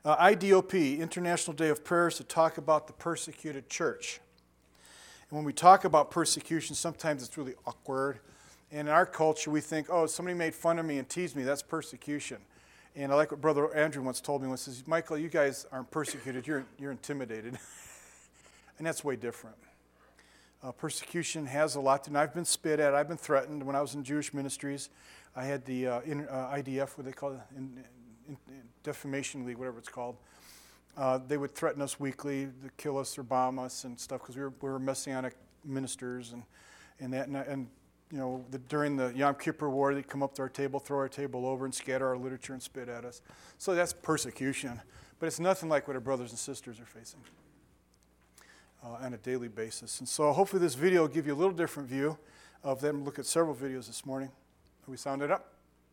IDOP, International Day of Prayers, to talk about the persecuted church. And when we talk about persecution, sometimes it's really awkward. And in our culture, we think, oh, somebody made fun of me and teased me, that's persecution. And I like what Brother Andrew once told me. He says, Michael, you guys aren't persecuted, you're intimidated. And that's way different. Persecution has a lot to do. I've been spit at, I've been threatened. When I was in Jewish ministries, I had the IDF, what they call it, Defamation League, whatever it's called. They would threaten us weekly to kill us or bomb us and stuff because we were Messianic ministers and you know, during the Yom Kippur War, they'd come up to our table, throw our table over, and scatter our literature and spit at us. So that's persecution, but it's nothing like what our brothers and sisters are facing on a daily basis. And so hopefully this video will give you a little different view of them. Look at several videos this morning. Are we sounded up?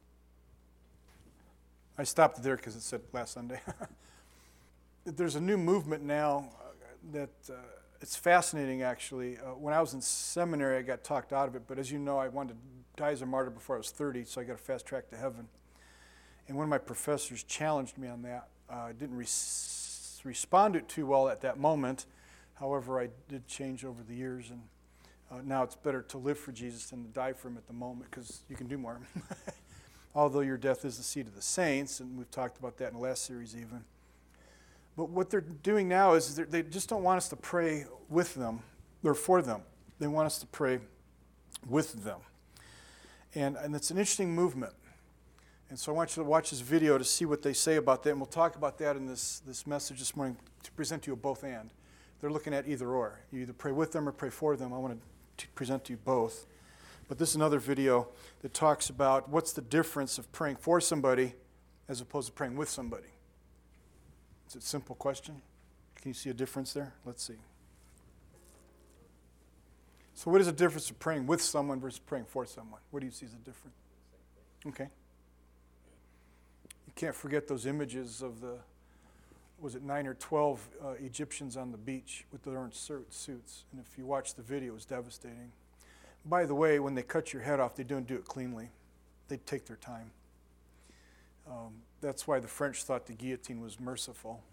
I stopped it there because it said last Sunday. There's a new movement now that it's fascinating, actually. When I was in seminary, I got talked out of it, but as you know, I wanted to die as a martyr before I was 30, so I got a fast track to heaven. And one of my professors challenged me on that. I didn't respond to it too well at that moment. However, I did change over the years, and now it's better to live for Jesus than to die for him at the moment because you can do more. Although your death is the seed of the saints, and we've talked about that in the last series even. But what they're doing now is they just don't want us to pray with them or for them. They want us to pray with them. And it's an interesting movement. And so I want you to watch this video to see what they say about that. And we'll talk about that in this message this morning to present to you a both and. They're looking at either or. You either pray with them or pray for them. I want to present to you both. But this is another video that talks about what's the difference of praying for somebody as opposed to praying with somebody. It's a simple question. Can you see a difference there? Let's see. So what is the difference of praying with someone versus praying for someone? What do you see as the difference? Okay. You can't forget those images of the, was it 9 or 12 Egyptians on the beach with their own suits. And if you watch the video, it was devastating. By the way, when they cut your head off, they don't do it cleanly. They take their time. That's why the French thought the guillotine was merciful.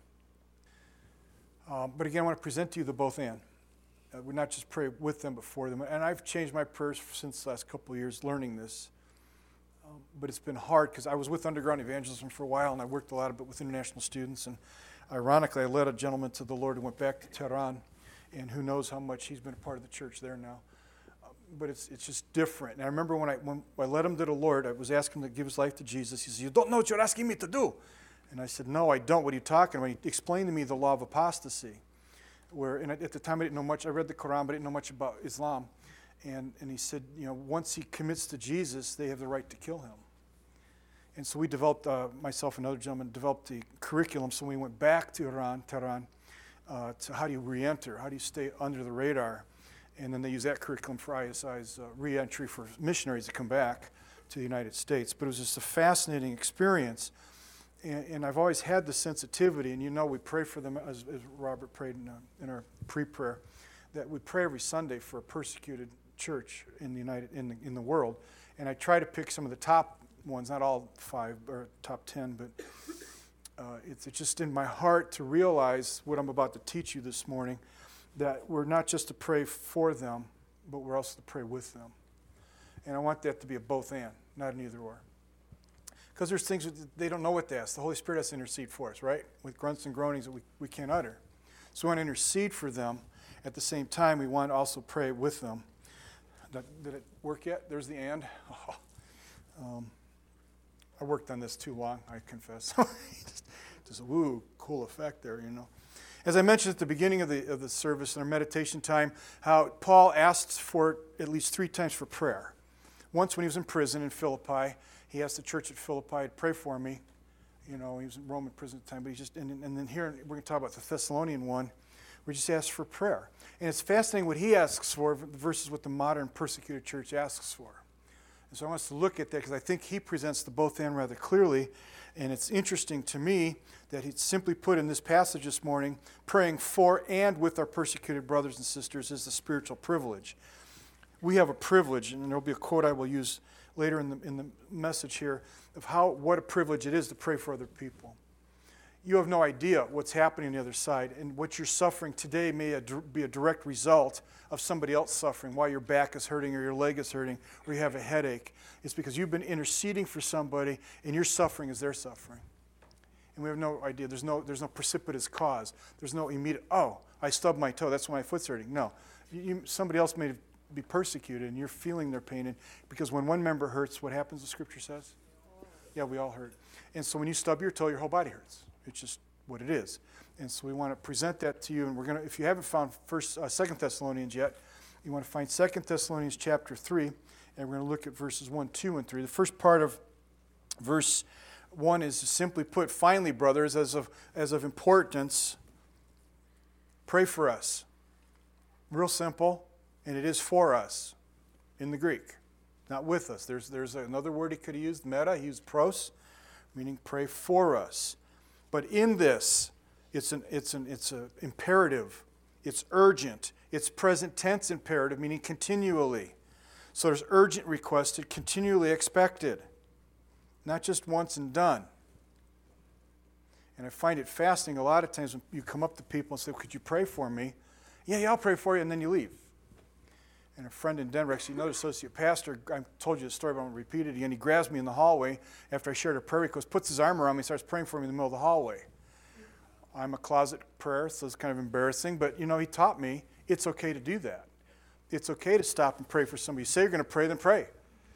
But again, I want to present to you the both and. We not just pray with them, but for them. And I've changed my prayers since the last couple of years learning this. But it's been hard because I was with Underground Evangelism for a while, and I worked a lot of it with international students. And ironically, I led a gentleman to the Lord who went back to Tehran, and who knows how much he's been a part of the church there now. But it's just different. And I remember when I led him to the Lord, I was asking him to give his life to Jesus. He said, "You don't know what you're asking me to do." And I said, "No, I don't. What are you talking about?" He explained to me the law of apostasy. And at the time I didn't know much. I read the Quran, but I didn't know much about Islam. And he said, once he commits to Jesus, they have the right to kill him. And so we developed, myself and another gentleman, developed the curriculum. So we went back to Tehran, to how do you re-enter? How do you stay under the radar? And then they use that curriculum for ISI's re-entry for missionaries to come back to the United States. But it was just a fascinating experience. And I've always had the sensitivity, and we pray for them, as Robert prayed in our pre-prayer, that we pray every Sunday for a persecuted church in the world. And I try to pick some of the top ones, not all 5 or top 10, but it's just in my heart to realize what I'm about to teach you this morning, that we're not just to pray for them, but we're also to pray with them. And I want that to be a both and, not an either or. Because there's things that they don't know what to ask. The Holy Spirit has to intercede for us, right? With grunts and groanings that we can't utter. So we want to intercede for them. At the same time, we want to also pray with them. Did it work yet? There's the and. I worked on this too long, I confess. Just a cool effect there, As I mentioned at the beginning of the service in our meditation time, how Paul asked for at least 3 times for prayer. Once when he was in prison in Philippi, he asked the church at Philippi to pray for me. He was in Roman prison at the time, but and then here we're going to talk about the Thessalonian one. We just asked for prayer. And it's fascinating what he asks for versus what the modern persecuted church asks for. And so I want us to look at that because I think he presents the both and rather clearly. And it's interesting to me that he simply put in this passage this morning, praying for and with our persecuted brothers and sisters is a spiritual privilege. We have a privilege, and there'll be a quote I will use later in the message here, of what a privilege it is to pray for other people. You have no idea what's happening on the other side, and what you're suffering today may be a direct result of somebody else suffering, why your back is hurting or your leg is hurting or you have a headache. It's because you've been interceding for somebody, and your suffering is their suffering. And we have no idea. There's no precipitous cause. There's no immediate, oh, I stubbed my toe, that's why my foot's hurting. No. Somebody else may be persecuted, and you're feeling their pain. And because when one member hurts, what happens, the Scripture says? Yeah, we all hurt. And so when you stub your toe, your whole body hurts. It's just what it is. And so we want to present that to you. And we're going to, if you haven't found 2 Thessalonians yet, you want to find 2 Thessalonians chapter 3, and we're going to look at verses 1, 2, and 3. The first part of verse 1 is simply put, finally, brothers, as of importance, pray for us. Real simple, and it is for us in the Greek, not with us. There's another word he could have used, meta. He used pros, meaning pray for us. But in this, it's an imperative. It's urgent. It's present tense imperative, meaning continually. So there's urgent requested, continually expected, not just once and done. And I find it fascinating a lot of times when you come up to people and say, could you pray for me? Yeah, I'll pray for you, and then you leave. And a friend in Denver, actually another associate pastor, I told you the story, but I won't repeat it again. He grabs me in the hallway after I shared a prayer request, puts his arm around me, and starts praying for me in the middle of the hallway. I'm a closet prayer, so it's kind of embarrassing, but he taught me it's okay to do that. It's okay to stop and pray for somebody. You say you're going to pray, then pray.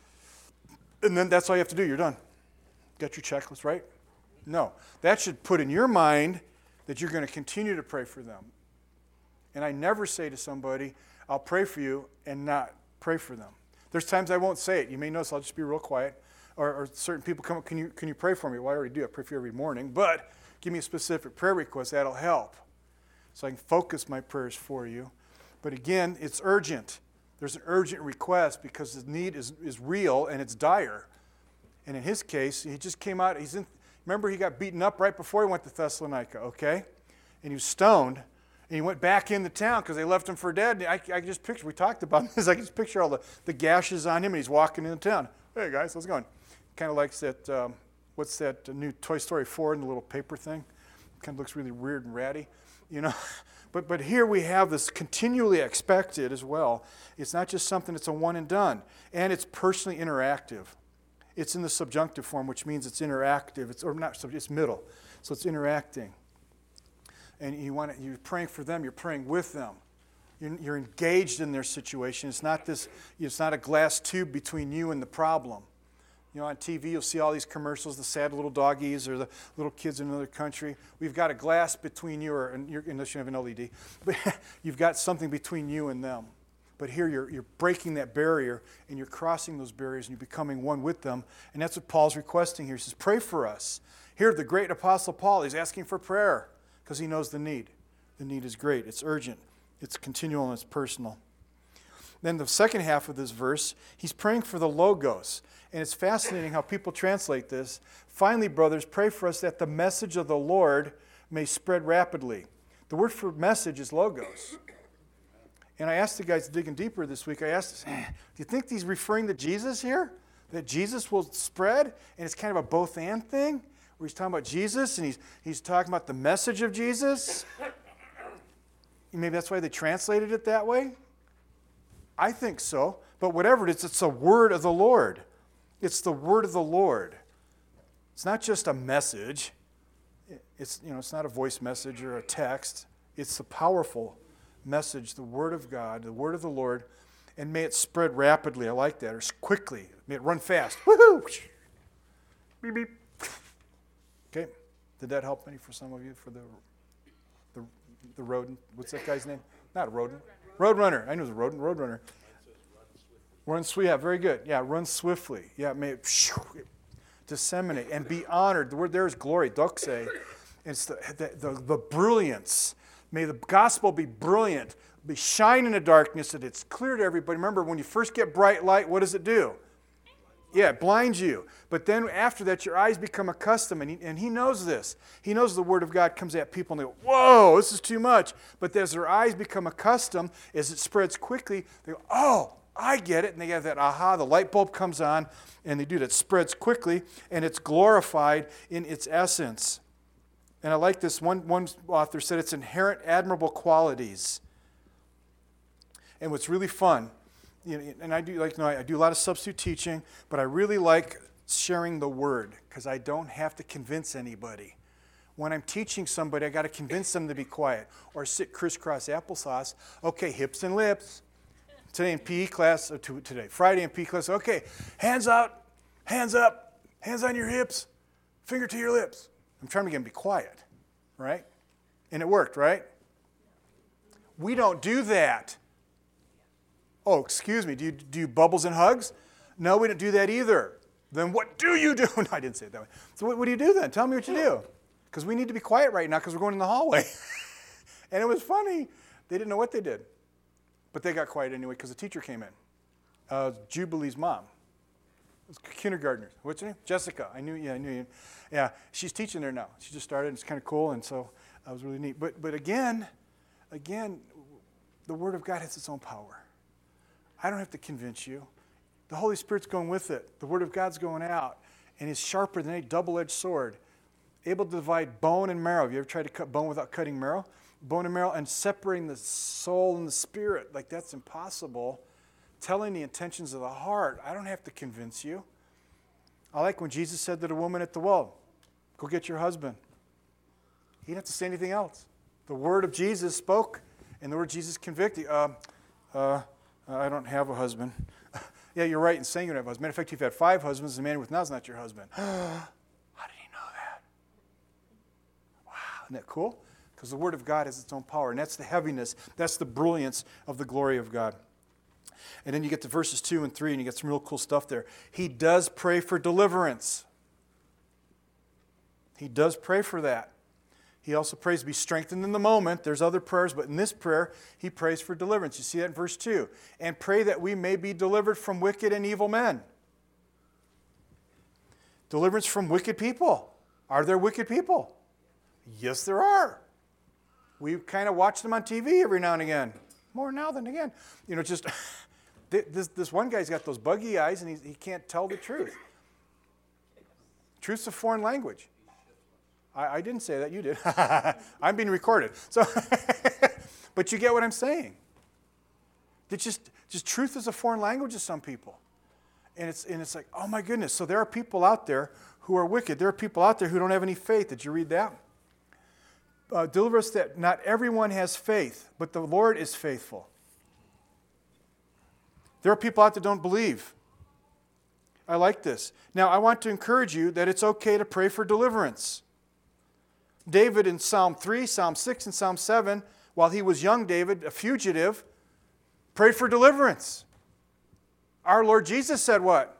And then that's all you have to do. You're done. Got your checklist, right? No. That should put in your mind that you're going to continue to pray for them. And I never say to somebody, I'll pray for you, and not pray for them. There's times I won't say it. You may notice I'll just be real quiet. Or certain people come up, can you pray for me? Well, I already do. I pray for you every morning. But give me a specific prayer request. That'll help. So I can focus my prayers for you. But again, it's urgent. There's an urgent request because the need is real and it's dire. And in his case, he just came out. Remember, he got beaten up right before he went to Thessalonica, okay? And he was stoned. And he went back into town because they left him for dead. And I just picture, we talked about this, I can just picture all the gashes on him, and he's walking into town. Hey, guys, how's it going? Kind of like that, what's that new Toy Story 4 and the little paper thing? Kind of looks really weird and ratty, But here we have this continually expected as well. It's not just something that's a one and done. And it's personally interactive. It's in the subjunctive form, which means it's interactive. It's middle. So it's interacting. And you're praying for them, you're praying with them. You're engaged in their situation. It's not a glass tube between you and the problem. On TV you'll see all these commercials, the sad little doggies or the little kids in another country. We've got a glass between you, unless you have an LED, but you've got something between you and them. But here you're breaking that barrier, and you're crossing those barriers, and you're becoming one with them. And that's what Paul's requesting here. He says, pray for us. Here, the great Apostle Paul, he's asking for prayer. Because he knows the need. The need is great. It's urgent. It's continual and it's personal. Then the second half of this verse, he's praying for the Logos. And it's fascinating how people translate this. Finally, brothers, pray for us that the message of the Lord may spread rapidly. The word for message is Logos. And I asked the guys digging deeper this week, I asked, do you think he's referring to Jesus here? That Jesus will spread? And it's kind of a both and thing? Where he's talking about Jesus, and he's talking about the message of Jesus. Maybe that's why they translated it that way. I think so. But whatever it is, it's a word of the Lord. It's the word of the Lord. It's not just a message. It's not a voice message or a text. It's a powerful message, the word of God, the word of the Lord, and may it spread rapidly. I like that. Or quickly. May it run fast. Woohoo! Beep, beep. Okay, did that help any for some of you for the rodent? What's that guy's name? Not a rodent. Roadrunner. I knew it was a rodent. Roadrunner. Run swiftly. Yeah, very good. Yeah, run swiftly. Yeah, may it disseminate and be honored. The word there is glory, doxe. It's the brilliance. May the gospel be brilliant, be shine in the darkness, that it's clear to everybody. Remember, when you first get bright light, what does it do? Yeah, it blinds you. But then after that, your eyes become accustomed, and he knows this. He knows the Word of God comes at people, and they go, whoa, this is too much. But as their eyes become accustomed, as it spreads quickly, they go, oh, I get it. And they have that aha, the light bulb comes on, and they do that. It spreads quickly, and it's glorified in its essence. And I like this. One author said it's inherent admirable qualities. And what's really fun, and I do I do a lot of substitute teaching, but I really like sharing the word because I don't have to convince anybody. When I'm teaching somebody, I got to convince them to be quiet or sit crisscross applesauce. Okay, hips and lips. Today in PE class, Friday in PE class, okay, hands out, hands up, hands on your hips, finger to your lips. I'm trying to get them to be quiet, right? And it worked, right? We don't do that. Oh, excuse me, do you bubbles and hugs? No, we don't do that either. Then what do you do? No, I didn't say it that way. So what do you do then? Tell me what you do. Because we need to be quiet right now because we're going in the hallway. And it was funny. They didn't know what they did. But they got quiet anyway because the teacher came in. Jubilee's mom. It was kindergartner. What's her name? Jessica. I knew you. Yeah, she's teaching there now. She just started. It's kind of cool, and so that was really neat. But again, the Word of God has its own power. I don't have to convince you. The Holy Spirit's going with it. The Word of God's going out, and it's sharper than a double-edged sword, able to divide bone and marrow. Have you ever tried to cut bone without cutting marrow? Bone and marrow, and separating the soul and the spirit. Like, that's impossible. Telling the intentions of the heart. I don't have to convince you. I like when Jesus said to the woman at the well, go get your husband. He didn't have to say anything else. The word of Jesus spoke, and the word of Jesus convicted. I don't have a husband. Yeah, you're right in saying you don't have a husband. Matter of fact, you've had 5 husbands. The man with now is not your husband. How did he know that? Wow, isn't that cool? Because the Word of God has its own power, and that's the heaviness, that's the brilliance of the glory of God. And then you get to verses 2 and 3, and you get some real cool stuff there. He does pray for deliverance. He does pray for that. He also prays to be strengthened in the moment. There's other prayers, but in this prayer, he prays for deliverance. You see that in verse 2. And pray that we may be delivered from wicked and evil men. Deliverance from wicked people. Are there wicked people? Yes, there are. We kind of watch them on TV every now and again. More now than again. Just this one guy's got those buggy eyes, and he can't tell the truth. Truth's a foreign language. I didn't say that. You did. I'm being recorded. So, but you get what I'm saying. Just truth is a foreign language to some people. And it's like, oh my goodness. So there are people out there who are wicked. There are people out there who don't have any faith. Did you read that? Deliver us that not everyone has faith, but the Lord is faithful. There are people out there that don't believe. I like this. Now, I want to encourage you that it's okay to pray for deliverance. David in Psalm 3, Psalm 6, and Psalm 7, while he was young David, a fugitive, prayed for deliverance. Our Lord Jesus said what?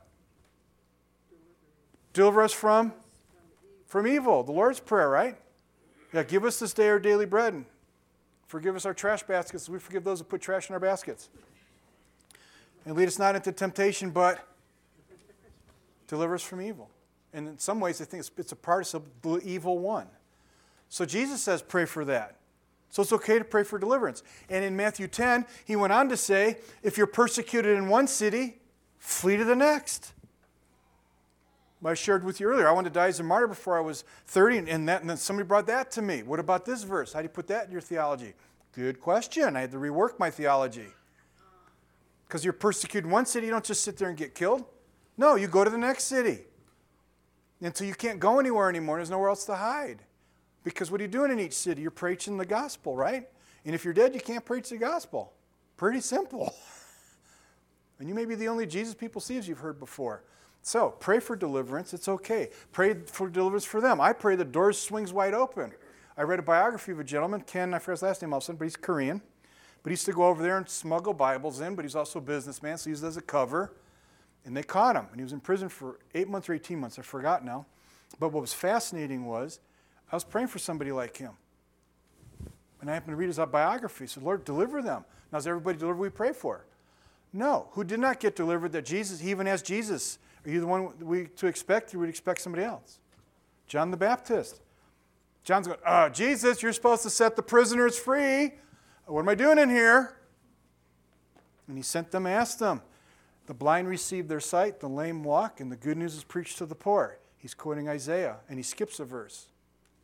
Deliver us from evil. The Lord's Prayer, right? Yeah, give us this day our daily bread, and forgive us our trash baskets as we forgive those who put trash in our baskets. And lead us not into temptation, but deliver us from evil. And in some ways, I think it's a participle, the evil one. So Jesus says pray for that. So it's okay to pray for deliverance. And in Matthew 10, he went on to say, if you're persecuted in one city, flee to the next. I shared with you earlier, I wanted to die as a martyr before I was 30, and then somebody brought that to me. What about this verse? How do you put that in your theology? Good question. I had to rework my theology. Because you're persecuted in one city, you don't just sit there and get killed. No, you go to the next city. Until you can't go anywhere anymore, there's nowhere else to hide. Because what are you doing in each city? You're preaching the gospel, right? And if you're dead, you can't preach the gospel. Pretty simple. And you may be the only Jesus people see, as you've heard before. So, pray for deliverance. It's okay. Pray for deliverance for them. I pray the door swings wide open. I read a biography of a gentleman, Ken, I forgot his last name all of a sudden, but he's Korean. But he used to go over there and smuggle Bibles in, but he's also a businessman, so he used it as a cover. And they caught him. And he was in prison for 8 months or 18 months. I forgot now. But what was fascinating was, I was praying for somebody like him. And I happened to read his biography. He said, Lord, deliver them. Now, is everybody delivered we pray for? No. Who did not get delivered that Jesus, he even asked Jesus, are you the one we to expect? You would expect somebody else. John the Baptist. John's going, Jesus, you're supposed to set the prisoners free. What am I doing in here? And he sent them, asked them. The blind receive their sight, the lame walk, and the good news is preached to the poor. He's quoting Isaiah, and he skips a verse.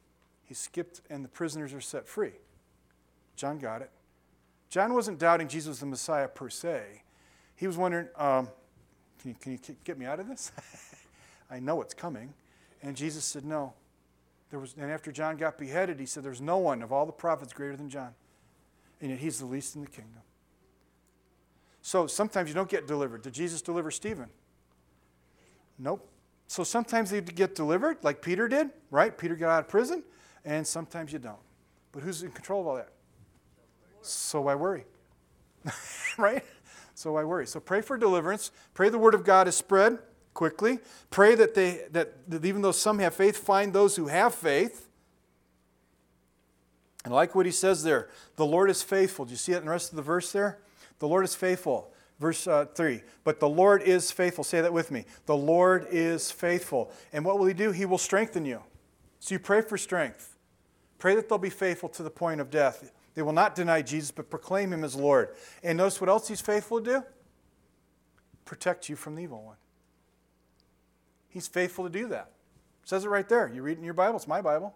He skipped, and the prisoners are set free. John got it. John wasn't doubting Jesus was the Messiah per se. He was wondering, can you get me out of this? I know it's coming. And Jesus said, no. And after John got beheaded, he said, there's no one of all the prophets greater than John. And yet he's the least in the kingdom. So sometimes you don't get delivered. Did Jesus deliver Stephen? Nope. So sometimes they get delivered, like Peter did, right? Peter got out of prison, and sometimes you don't. But who's in control of all that? So why worry? Right? So why worry? So pray for deliverance. Pray the word of God is spread quickly. Pray that even though some have faith, find those who have faith. And I like what he says there. The Lord is faithful. Do you see it in the rest of the verse there? The Lord is faithful. Verse 3. But the Lord is faithful. Say that with me. The Lord is faithful. And what will he do? He will strengthen you. So you pray for strength. Pray that they'll be faithful to the point of death. They will not deny Jesus, but proclaim him as Lord. And notice what else he's faithful to do? Protect you from the evil one. He's faithful to do that. It says it right there. You read it in your Bible. It's my Bible.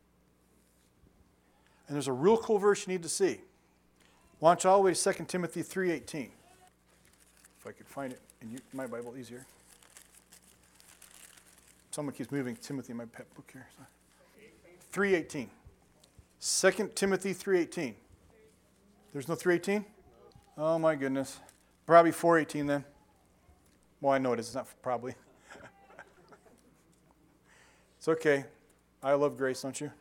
And there's a real cool verse you need to see. Launch all the way to 2 Timothy 3:18. If I could find it in my Bible, easier. Someone keeps moving Timothy in my pet book here. 3:18. 2 Timothy 3:18. There's no 3:18? Oh my goodness. Probably 4:18 then. Well, I know it is. It's not probably. It's okay. I love grace, don't you?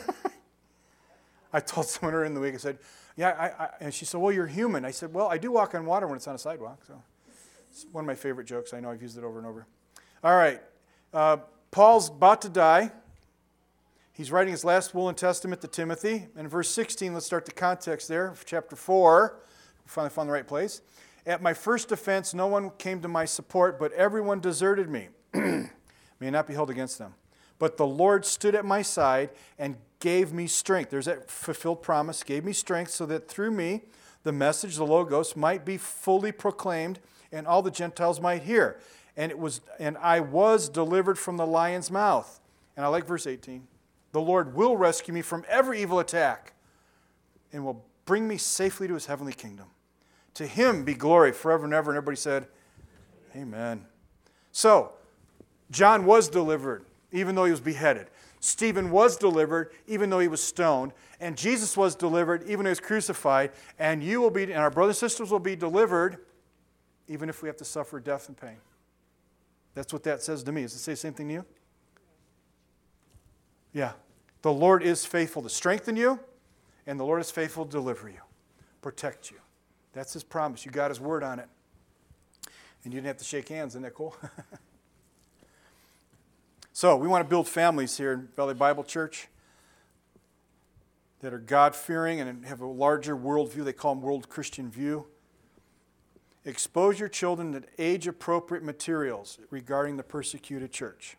I told someone earlier in the week, I said, yeah, and she said, well, you're human. I said, well, I do walk on water when it's on a sidewalk. So it's one of my favorite jokes. I know I've used it over and over. All right. Paul's about to die. He's writing his last will and testament to Timothy. And in verse 16, let's start the context there. Chapter 4. We finally found the right place. At my first offense, no one came to my support, but everyone deserted me. May not be held against them. But the Lord stood at my side and gave me strength. There's that fulfilled promise. Gave me strength so that through me, the message, the Logos, might be fully proclaimed and all the Gentiles might hear. And I was delivered from the lion's mouth. And I like verse 18. The Lord will rescue me from every evil attack and will bring me safely to his heavenly kingdom. To him be glory forever and ever. And everybody said, amen. So, John was delivered, even though he was beheaded. Stephen was delivered, even though he was stoned. And Jesus was delivered, even though he was crucified. And you will be, and our brothers and sisters will be delivered, even if we have to suffer death and pain. That's what that says to me. Does it say the same thing to you? Yeah. The Lord is faithful to strengthen you, and the Lord is faithful to deliver you, protect you. That's his promise. You got his word on it. And you didn't have to shake hands. Isn't that cool? So we want to build families here in Valley Bible Church that are God-fearing and have a larger worldview. They call them World Christian View. Expose your children to age-appropriate materials regarding the persecuted church.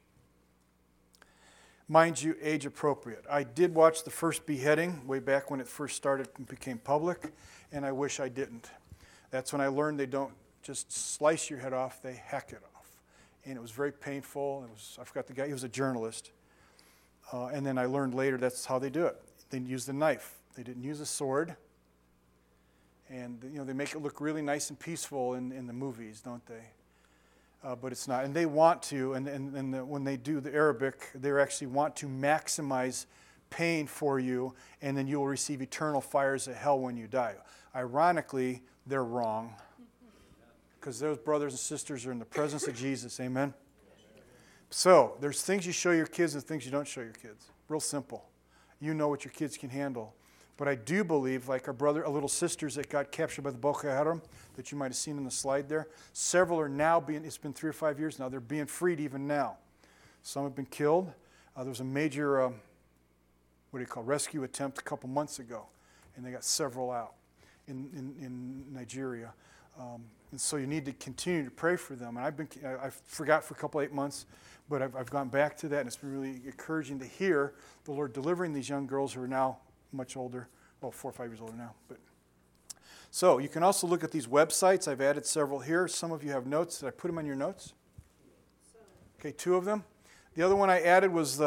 Mind you, age-appropriate. I did watch the first beheading way back when it first started and became public, and I wish I didn't. That's when I learned they don't just slice your head off, they hack it off. And it was very painful. I forgot the guy, he was a journalist. And then I learned later that's how they do it. They used a knife. They didn't use a sword. And they make it look really nice and peaceful in the movies, don't they? But it's not. And they want to, when they do the Arabic, they actually want to maximize pain for you, and then you will receive eternal fires of hell when you die. Ironically, they're wrong. Because those brothers and sisters are in the presence of Jesus. Amen? So, there's things you show your kids and things you don't show your kids. Real simple. You know what your kids can handle. But I do believe, like our little sisters that got captured by the Boko Haram, that you might have seen in the slide there, several are now it's been 3 or 5 years now, they're being freed even now. Some have been killed. There was a major, rescue attempt a couple months ago, and they got several out in Nigeria. And so you need to continue to pray for them. And I forgot for a couple 8 months, but I've gone back to that, and it's been really encouraging to hear the Lord delivering these young girls who are now much older, 4 or 5 years older now. So you can also look at these websites. I've added several here. Some of you have notes. Did I put them on your notes? Okay, 2 of them. The other one I added was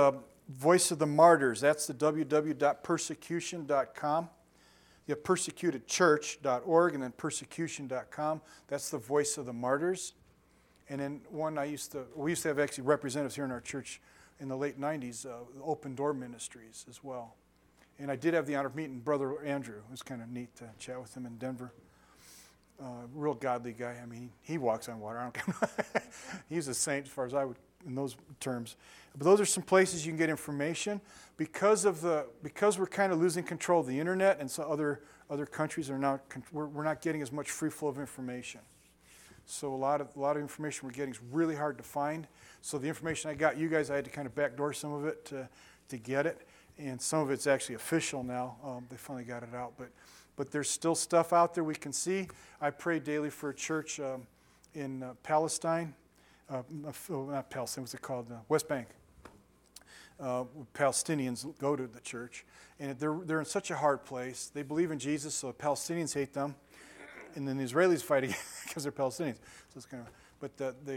Voice of the Martyrs, that's the www.persecution.com. You have persecutedchurch.org and then persecution.com. That's the Voice of the Martyrs. And then one we used to have actually representatives here in our church in the late 90s, Open Door Ministries as well. And I did have the honor of meeting Brother Andrew. It was kind of neat to chat with him in Denver. Real godly guy. I mean, he walks on water. I don't care. He's a saint as far as I would, in those terms. But those are some places you can get information. Because we're kind of losing control of the internet, and so other countries are now, we're not getting as much free flow of information. So a lot of information we're getting is really hard to find. So the information I got you guys, I had to kind of backdoor some of it to get it. And some of it's actually official now. They finally got it out. But there's still stuff out there we can see. I pray daily for a church in Palestine. Not Palestine, what's it called? West Bank. Palestinians go to the church. And they're in such a hard place. They believe in Jesus, so the Palestinians hate them. And then the Israelis fight because they're Palestinians. So it's kind of, but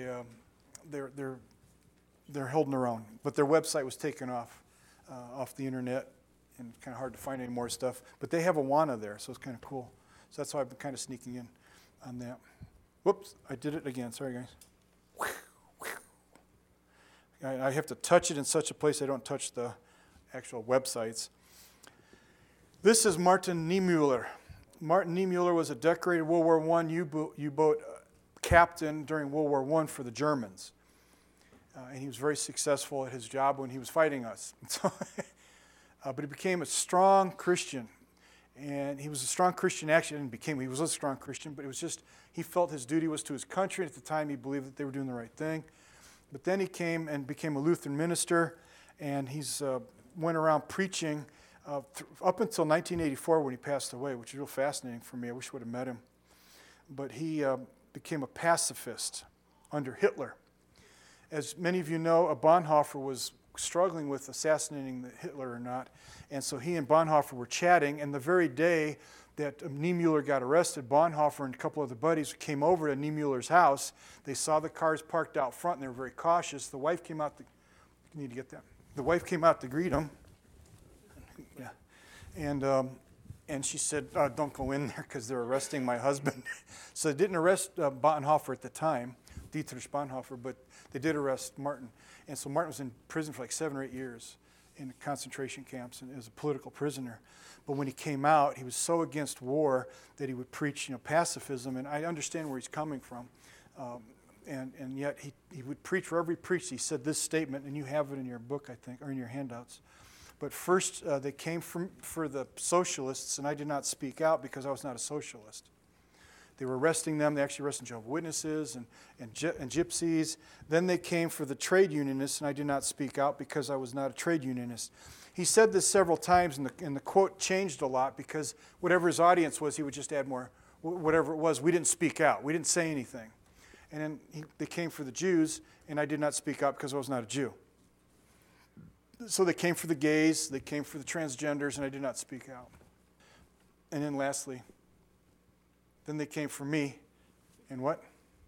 they're holding their own. But their website was taken off the internet, and it's kind of hard to find any more stuff. But they have Awana there, so it's kind of cool. So that's how I've been kind of sneaking in on that. Whoops, I did it again. Sorry, guys. I have to touch it in such a place I don't touch the actual websites. This is Martin Niemöller. Martin Niemöller was a decorated World War I U-boat captain during World War I for the Germans. And he was very successful at his job when he was fighting us. But he became a strong Christian. And he was a strong Christian, actually, he was a strong Christian, but it was just, he felt his duty was to his country. And at the time, he believed that they were doing the right thing. But then he came and became a Lutheran minister, and he's went around preaching up until 1984 when he passed away, which is real fascinating for me. I wish I would have met him. But he became a pacifist under Hitler. As many of you know, Bonhoeffer was struggling with assassinating Hitler or not, and so he and Bonhoeffer were chatting, and the very day that Niemöller got arrested, Bonhoeffer and a couple of the buddies came over to Niemöller's house. They saw the cars parked out front, and they were very cautious. The wife came out The wife came out to greet him. Yeah. And she said, don't go in there because they're arresting my husband. So they didn't arrest Bonhoeffer at the time, Dietrich Bonhoeffer, but they did arrest Martin. And so Martin was in prison for like 7 or 8 years in concentration camps and as a political prisoner. But when he came out, he was so against war that he would preach, pacifism. And I understand where he's coming from. And yet he would preach, wherever he preached, he said this statement, and you have it in your book, I think, or in your handouts. But first, they came for the socialists, and I did not speak out because I was not a socialist. They were arresting them. They actually arrested Jehovah's Witnesses and gypsies. Then they came for the trade unionists, and I did not speak out because I was not a trade unionist. He said this several times, and the quote changed a lot because whatever his audience was, he would just add more. Whatever it was, we didn't speak out. We didn't say anything. And then they came for the Jews, and I did not speak out because I was not a Jew. So they came for the gays, they came for the transgenders, and I did not speak out. And then lastly, then they came for me, and what?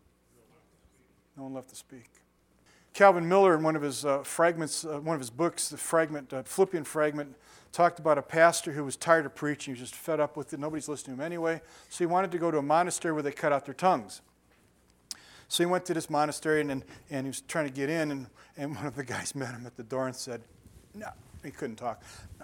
No one left to speak. Calvin Miller, in one of his fragments, one of his books, the fragment, Philippian fragment, talked about a pastor who was tired of preaching. He was just fed up with it. Nobody's listening to him anyway. So he wanted to go to a monastery where they cut out their tongues. So he went to this monastery, and he was trying to get in, and one of the guys met him at the door and said, no. He couldn't talk.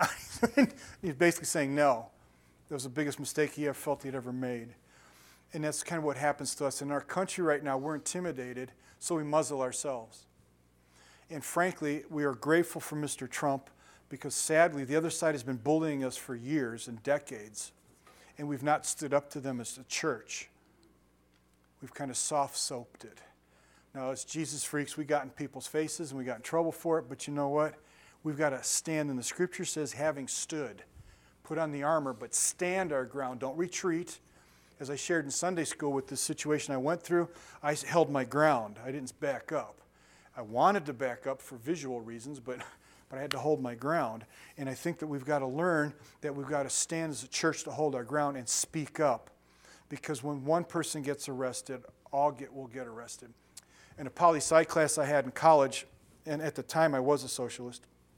He was basically saying no. That was the biggest mistake he ever felt he'd ever made. And that's kind of what happens to us. In our country right now, we're intimidated, so we muzzle ourselves. And frankly, we are grateful for Mr. Trump because sadly, the other side has been bullying us for years and decades, and we've not stood up to them as a church. We've kind of soft-soaped it. Now, as Jesus freaks, we got in people's faces and we got in trouble for it, but you know what? We've got to stand, and the scripture says, having stood, put on the armor, but stand our ground. Don't retreat. As I shared in Sunday school with this situation I went through, I held my ground. I didn't back up. I wanted to back up for visual reasons, but I had to hold my ground. And I think that we've got to learn that we've got to stand as a church to hold our ground and speak up. Because when one person gets arrested, all will get arrested. In a poli-sci class I had in college, and at the time I was a socialist,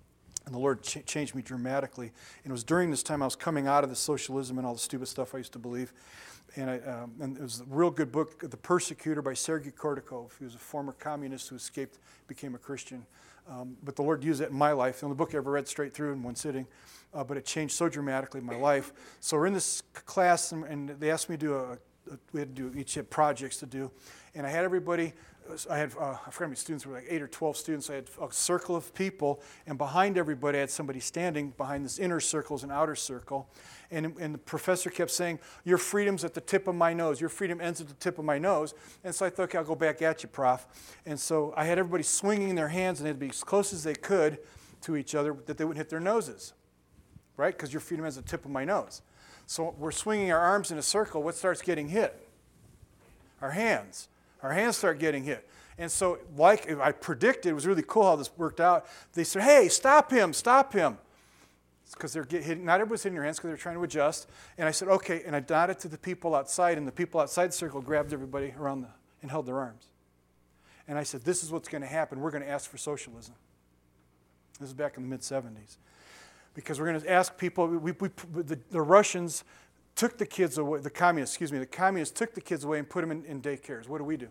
And the Lord changed me dramatically. And it was during this time I was coming out of the socialism and all the stupid stuff I used to believe. And it was a real good book, The Persecutor by Sergei Kordakov. He was a former communist who escaped, became a Christian. But the Lord used it in my life. The only book I ever read straight through in one sitting. But it changed so dramatically my life. So we're in this class, and they asked me to do we had to do, each had projects to do. And I had everybody, I forgot how many students, were like 8 or 12 students. I had a circle of people, and behind everybody I had somebody standing behind this inner circle and outer circle. And the professor kept saying, your freedom's at the tip of my nose. Your freedom ends at the tip of my nose. And so I thought, okay, I'll go back at you, Prof. And so I had everybody swinging their hands, and they had to be as close as they could to each other that they wouldn't hit their noses, right? Because your freedom ends at the tip of my nose. So we're swinging our arms in a circle. What starts getting hit? Our hands. Our hands start getting hit. And so, like I predicted, it was really cool how this worked out. They said, hey, stop him, stop him. It's because they're getting hit. Not everybody's hitting your hands because they're trying to adjust. And I said, okay. And I nodded to the people outside, and the people outside the circle grabbed everybody around and held their arms. And I said, this is what's going to happen. We're going to ask for socialism. This is back in the mid-'70s. Because we're going to ask people, the Russians took the kids away, the communists took the kids away and put them in daycares. What do?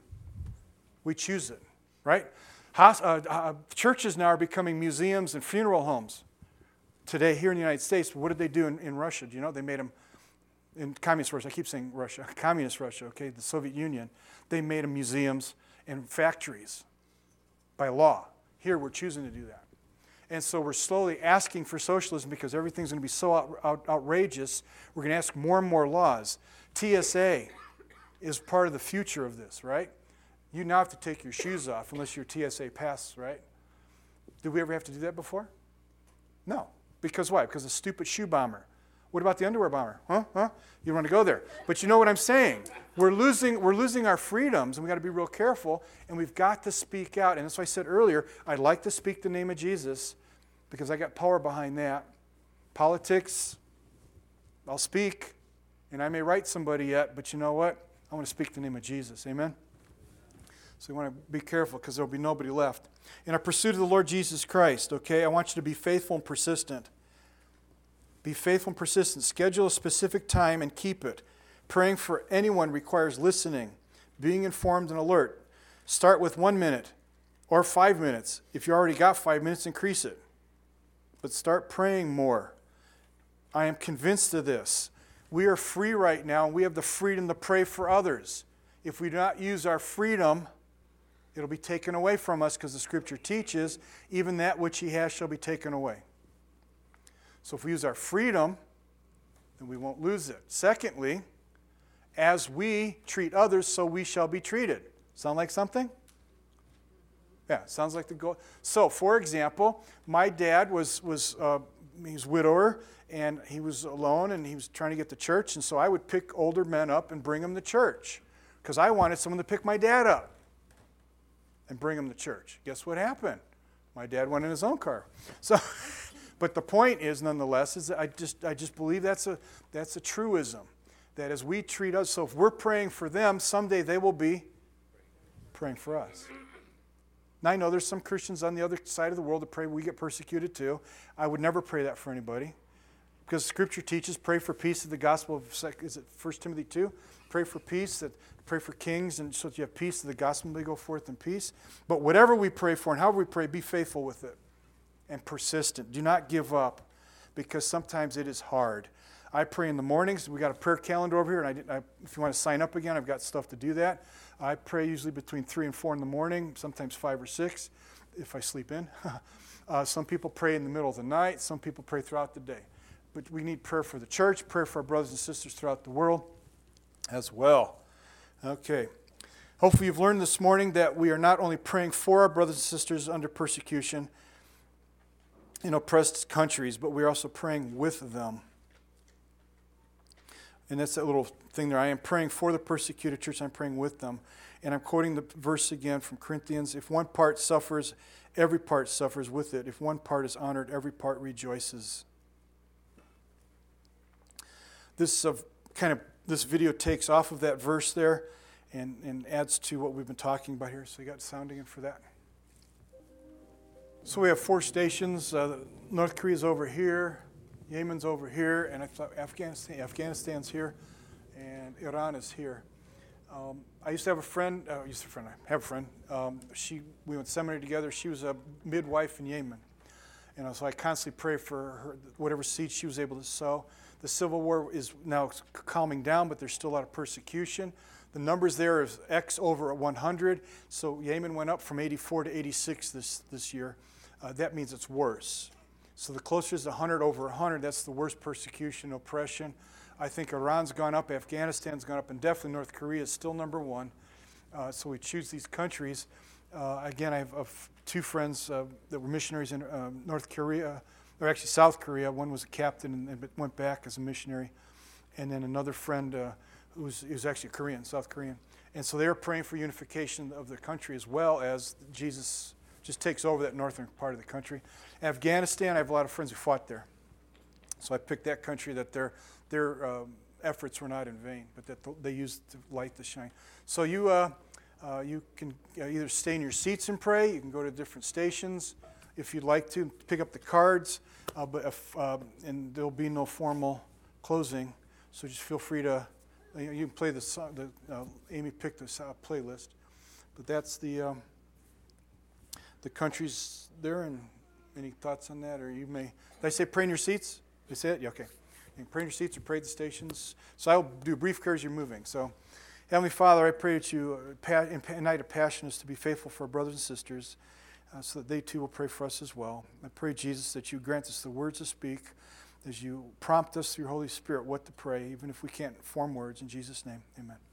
We choose it, right? Churches now are becoming museums and funeral homes. Today, here in the United States, what did they do in Russia? Do you know? They made them, in communist Russia, I keep saying Russia, communist Russia, okay, the Soviet Union, they made them museums and factories by law. Here, we're choosing to do that. And so we're slowly asking for socialism because everything's going to be so outrageous. We're going to ask more and more laws. TSA is part of the future of this, right? You now have to take your shoes off unless your TSA passes, right? Did we ever have to do that before? No. Because why? Because of the stupid shoe bomber. What about the underwear bomber? Huh? You don't want to go there. But you know what I'm saying? We're losing our freedoms, and we've got to be real careful, and we've got to speak out. And that's why I said earlier, I'd like to speak the name of Jesus, because I got power behind that. Politics, I'll speak, and I may write somebody yet, but you know what? I want to speak the name of Jesus. Amen? So you want to be careful because there will be nobody left. In our pursuit of the Lord Jesus Christ, okay, I want you to be faithful and persistent. Be faithful and persistent. Schedule a specific time and keep it. Praying for anyone requires listening, being informed and alert. Start with 1 minute or 5 minutes. If you already got 5 minutes, increase it. But start praying more. I am convinced of this. We are free right now, and we have the freedom to pray for others. If we do not use our freedom, it'll be taken away from us because the Scripture teaches, even that which he has shall be taken away. So if we use our freedom, then we won't lose it. Secondly, as we treat others, so we shall be treated. Sound like something? Yeah, sounds like the goal. So, for example, my dad was he was a widower, and he was alone, and he was trying to get to church, and so I would pick older men up and bring them to church because I wanted someone to pick my dad up and bring him to church. Guess what happened? My dad went in his own car. So, but the point is, nonetheless, is that I just believe that's a truism, that as we treat us, so if we're praying for them, someday they will be praying for us. Now, I know there's some Christians on the other side of the world that pray we get persecuted too. I would never pray that for anybody. Because Scripture teaches, pray for peace of the gospel of, is it 1 Timothy 2? Pray for peace, pray for kings, and so that you have peace of the gospel may go forth in peace. But whatever we pray for and however we pray, be faithful with it and persistent. Do not give up, because sometimes it is hard. I pray in the mornings. We got a prayer calendar over here, and if you want to sign up again, I've got stuff to do that. I pray usually between 3 and 4 in the morning, sometimes 5 or 6 if I sleep in. Some people pray in the middle of the night. Some people pray throughout the day. But we need prayer for the church, prayer for our brothers and sisters throughout the world as well. Okay. Hopefully you've learned this morning that we are not only praying for our brothers and sisters under persecution in oppressed countries, but we're also praying with them. And that's that little thing there. I am praying for the persecuted church. I'm praying with them. And I'm quoting the verse again from Corinthians. If one part suffers, every part suffers with it. If one part is honored, every part rejoices. This video takes off of that verse there and adds to what we've been talking about here. So you got sound again for that? So we have 4 stations. North Korea's over here, Yemen's over here, and I thought Afghanistan's here, and Iran is here. I used to have a friend. I have a friend. We went to seminary together. She was a midwife in Yemen, and so I constantly pray for her, whatever seeds she was able to sow. The civil war is now calming down, but there's still a lot of persecution. The numbers there is X over 100. So Yemen went up from 84 to 86 this year. That means it's worse. So the closer is 100 over 100. That's the worst persecution, oppression. I think Iran's gone up, Afghanistan's gone up, and definitely North Korea is still number 1. So we choose these countries. Again, I have 2 friends that were missionaries in North Korea, or actually South Korea. One was a captain and went back as a missionary. And then another friend who was actually Korean, South Korean. And so they're praying for unification of the country as well as Jesus just takes over that northern part of the country. Afghanistan, I have a lot of friends who fought there. So I picked that country that their efforts were not in vain, but that they used the light to shine. So you can either stay in your seats and pray. You can go to different stations if you'd like to. Pick up the cards, and there'll be no formal closing. So just feel free to, you can play the song. Amy picked the playlist, but that's the countries there. And any thoughts on that? Or you may, did I say pray in your seats? Did I say it? Yeah, okay. You can pray in your seats or pray at the stations. So I'll do a brief prayer as you're moving. So, Heavenly Father, I pray that you ignite a passion us to be faithful for our brothers and sisters, so that they too will pray for us as well. I pray, Jesus, that you grant us the words to speak, as you prompt us through your Holy Spirit what to pray, even if we can't form words. In Jesus' name, amen.